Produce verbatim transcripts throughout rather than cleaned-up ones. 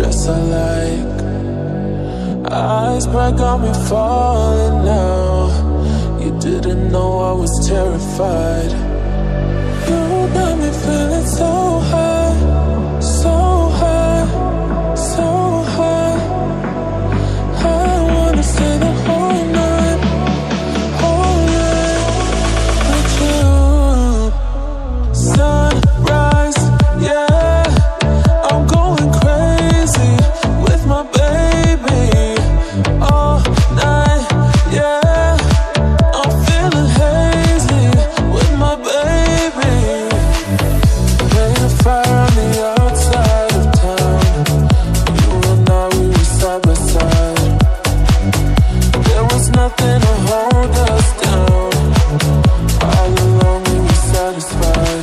dress I like. Eyes bright got me falling now. You didn't know I was terrified. You got me feeling so high, so high, so high. I wanna stay the whole night, whole night with you. Sunrise, yeah, I'm going crazy with my baby. All night, yeah, I'm feeling hazy with my baby. Made a fire on the outside of town. You and I, we were side by side. There was nothing to hold us down. All along we were satisfied.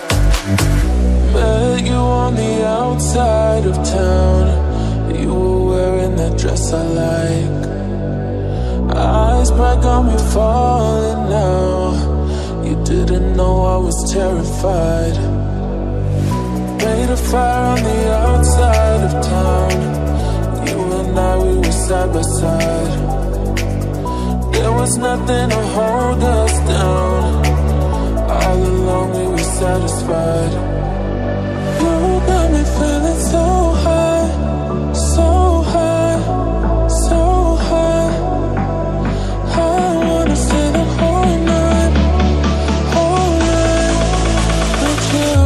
Met you on the outside of town. You were wearing that dress I like. Eyes bright got me falling now. You didn't know I was terrified. Made a fire on the outside of town. You and I, we were side by side. There was nothing to hold us down. All along we were satisfied. You got me feeling so high, so high, so high. I wanna stay the whole night, whole night with you.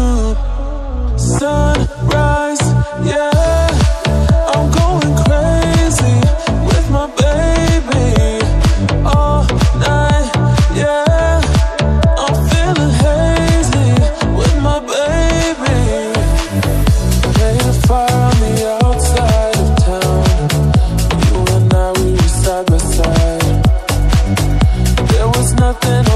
Sunrise, yeah, I'm going crazy with my baby. All night, yeah, I'm feeling hazy with my baby. Made a fire on the outside of town. You and I, we were side by side. There was nothing